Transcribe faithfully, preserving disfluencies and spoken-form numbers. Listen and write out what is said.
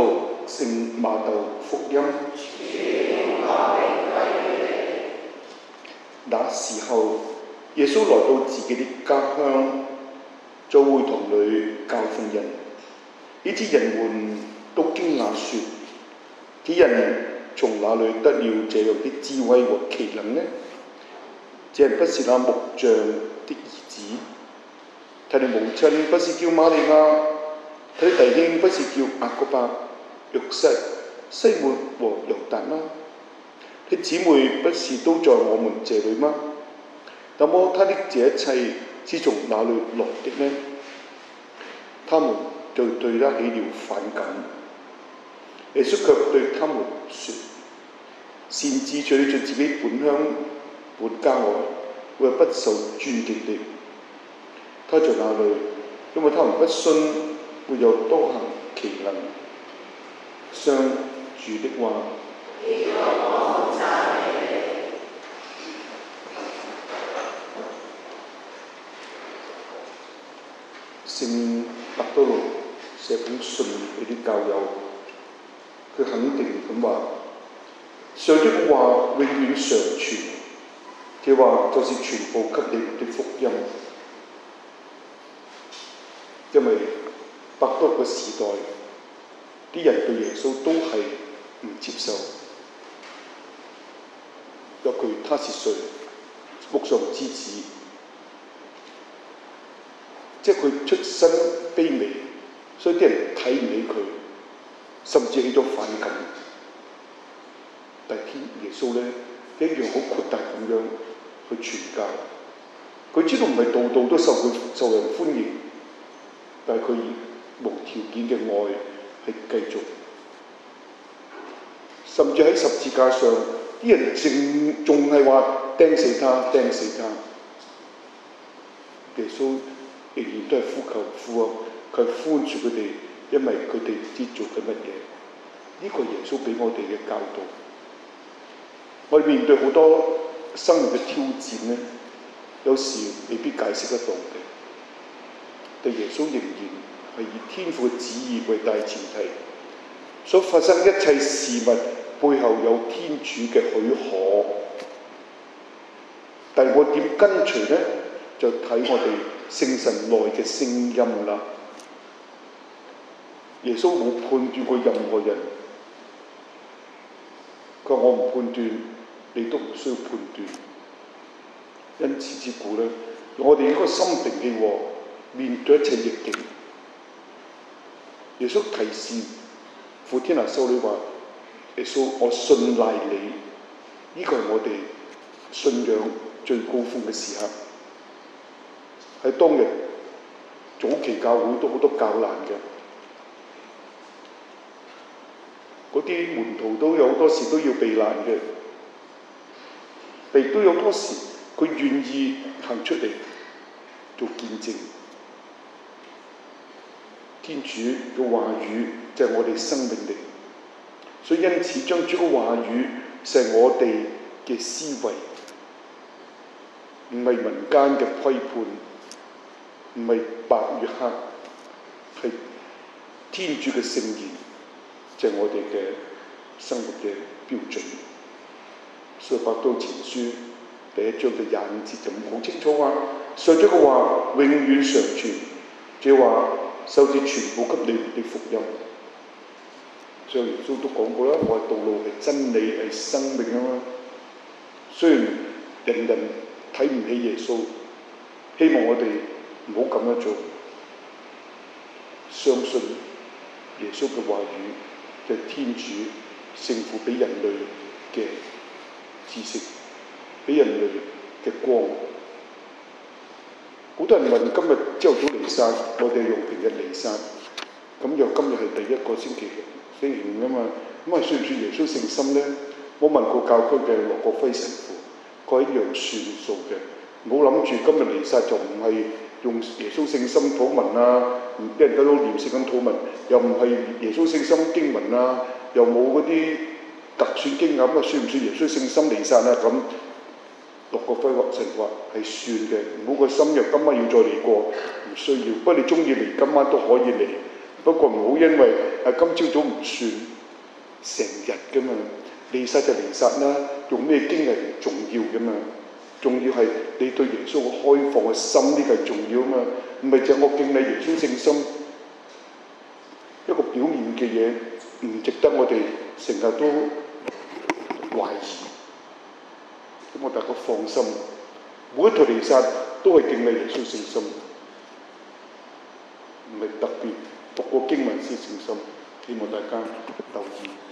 讀聖馬竇福音。那時候，耶穌來到自己的家鄉，在會堂裏教訓人，以致人們都驚訝說：這人從哪裏得了這樣的智慧和奇能呢？這人不是那木匠的兒子，他的母親不是叫瑪利亞，他的弟兄不是叫雅各伯、約瑟、西門和猶大嗎？他姊妹不是都在我們這裏嗎？那麼他的這一切是從哪裏來的呢？他們就對他起了反感。耶穌卻對他們說：擅自取了自己本鄉本家外，為不受尊敬的。他在那裏，因為他們不信，沒有多行奇能。上主的話。聖伯多祿寫封信俾啲教友，佢肯定咁話：上主嘅話永遠常存，嘅話就是傳報給你們的福音。因為伯多祿嘅時代，啲人對耶穌都係唔接受，有句他是誰，目上之子。即係佢出身卑微，所以啲人睇唔起佢，甚至起咗反感。但係天耶穌咧一樣好豁達咁樣去傳教。佢知道唔係度度都受佢受人歡迎，但係佢無條件嘅愛係繼續。甚至喺十字架上，啲人正仲係話釘死他，釘死他。耶穌仍然都係呼求父啊，佢寬恕佢哋，因為佢哋唔知做緊乜嘢。呢、這個耶穌俾我哋嘅教導。我哋面對好多生活嘅挑戰咧，有時未必解釋得到嘅。但耶穌仍然係以天父嘅旨意為大前提，所發生一切事物背後有天主嘅許可。但係我點跟隨咧，就睇我哋聖神內嘅聲音啦。耶穌冇判斷過任何人，佢話我唔判斷，你都唔需要判斷。因此之故咧，我哋應該心平氣和面對一切逆境。耶穌提示傅天娜修女話：耶穌，我信賴你。呢個係我哋信仰最高峰嘅時刻。喺當日早期教會都好多教難嘅，嗰啲門徒都有好多時都要避難嘅，亦都有多時佢願意行出嚟做見證。天主嘅話語就係我哋生命力，所以因此將主嘅話語成我哋嘅思維，唔係民間嘅批判。唔係白與黑，係天主嘅聖言，就係、是、我哋嘅生活嘅標準。所以伯多祿前書第一章嘅廿五節就好清楚話：上主嘅話永遠常存，即係話受至傳報給你們的福音。所以耶穌都講過啦，我係道路，係真理，係生命啊嘛。雖然人人睇唔起耶穌，希望我哋唔好咁樣做，相信耶穌嘅話語就係天主聖父俾人類嘅知識，俾人類嘅光。好多人問今日朝頭早彌撒，我哋用平日彌撒，咁又今日係第一個星期星期五啊嘛，咁係算唔算耶穌聖心咧？我問過教區嘅羅國輝神父，佢一樣算數嘅。唔好諗住今日彌撒就唔係用耶穌聖心禱文啊，啲人喺度念聖經禱文，又唔係耶穌聖心經文啊，又冇嗰啲特選經咁啊，算唔算耶穌聖心彌撒啊？咁六個輝學神話係算嘅，唔好個心入今晚要再嚟過，唔需要。不過你中意嚟今晚都可以嚟， 不過唔好因為啊今朝早唔算，成日噶嘛，彌撒就彌撒啦，用咩經係唔重要噶嘛，重要係你對耶穌嘅開放嘅心，呢個係重要啊嘛，唔係就我敬禮耶穌聖心，一個表面嘅嘢唔值得我哋成日都懷疑。咁我大家放心，每一台彌撒都係敬禮耶穌聖心，唔係特別讀過經文先聖心，希望大家留意。